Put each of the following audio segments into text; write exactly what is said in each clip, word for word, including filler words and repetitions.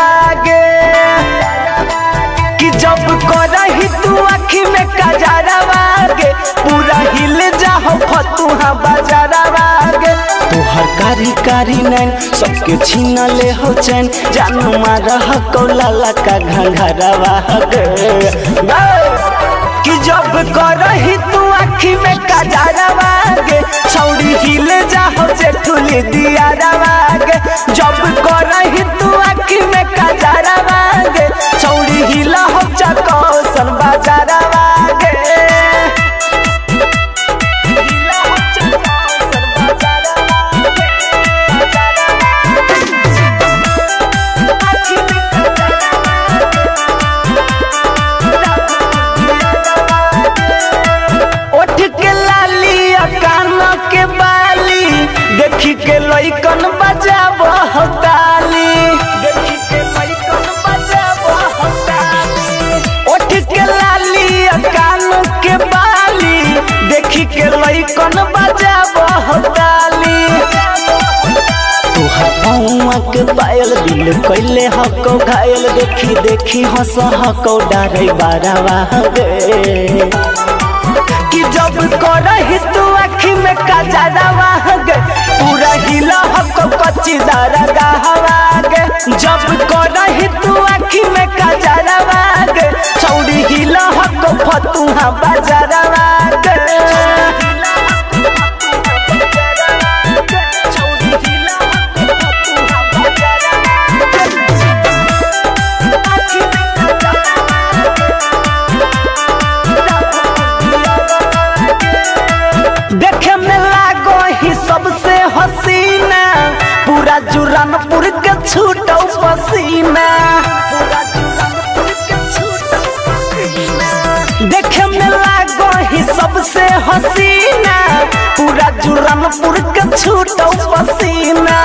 गे कि जब करही तू आँखी में कजरवा गे पूरा हिल जाओ फतुहा बजरवा गे तोहर कारी कारी नैन सबके छीन ले हो चैन जानू मारह कौला का घंघरवा गे कि जब करही तू आँखी में कजरवा गे छौड़ी हिल जाओ जेठुली दिया रवा गे जब करही तू आँखी में कजरवा गे छौड़ी हिल हो चकौसन बाजारवा गे देखी के लइकन बजाब ताली देखी के लइकन बजाब ताली ओठ के लाली कान के बाली देखी के लइकन बजाब ताली तोहर पौआ के पायल दिल कैले हको घायल देखी देखी हंस हको डरे बारवा गे कि जब करही तू आँखी में कजरवा गे पूरा हिला हको कच्ची दरगा हवा गे जब करही तू आँखी में कजरवा गे छौड़ी हिला हको फतुहा बजरवा गे देखे में लागो ही सबसे हसीना पूरा जुरानपुर के छूटो पसीना देखे में लागो ही सबसे हसीना पूरा जुरानपुर के छूटो पसीना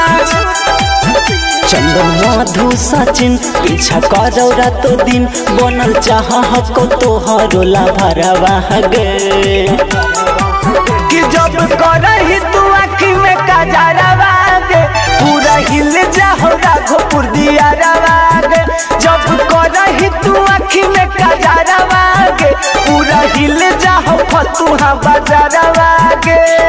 चंदन मधु सचिन पीछा करो रातो दिन बनल चाह हको तोहरो ला भरवा गे कि जब करही तू आँखी में कजरवा गे पूरा हिल जाओ राघोपुर दिया रवा गे जब करही तू आँखी में कजरवा गे पूरा हिल जाओ फतुहा बजरवा गे।